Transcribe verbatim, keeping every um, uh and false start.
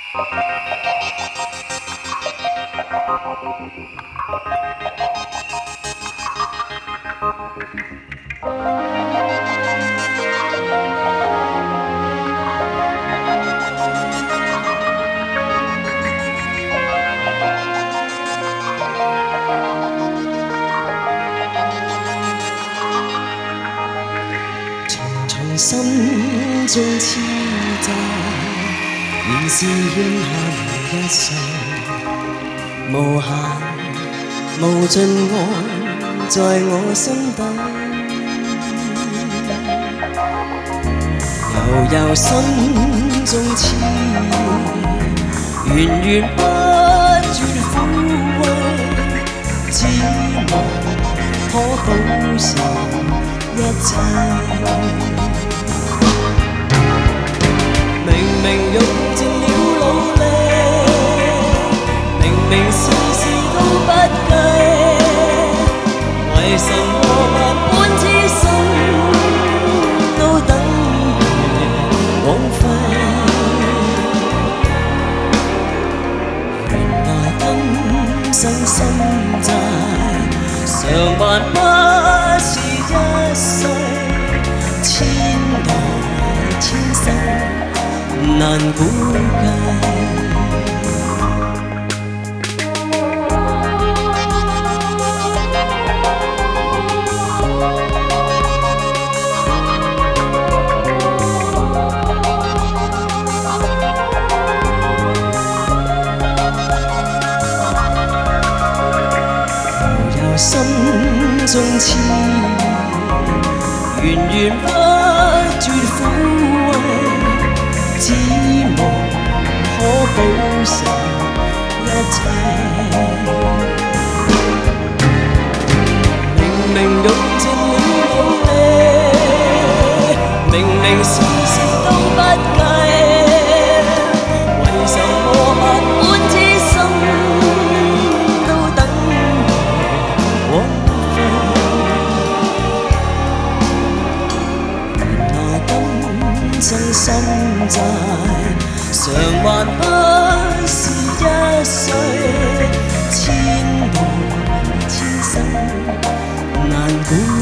心中痴債，原是應下一世，無限無盡愛在我心底，悠悠心中痴意，源源不絕撫慰，只望可保守一切。明明用盡了努力，明明事事都不計，為什麼萬般痴心都等於枉費？原來今生心債，償還不是一世，千代千世。難估計，悠悠心中痴意，源源不絕撫慰。只望可保守一切，明明用盡了努力，明明事事都不計，為什麼萬般痴心都等於枉費？原來今生心債，償還不是一世，千代千生難估。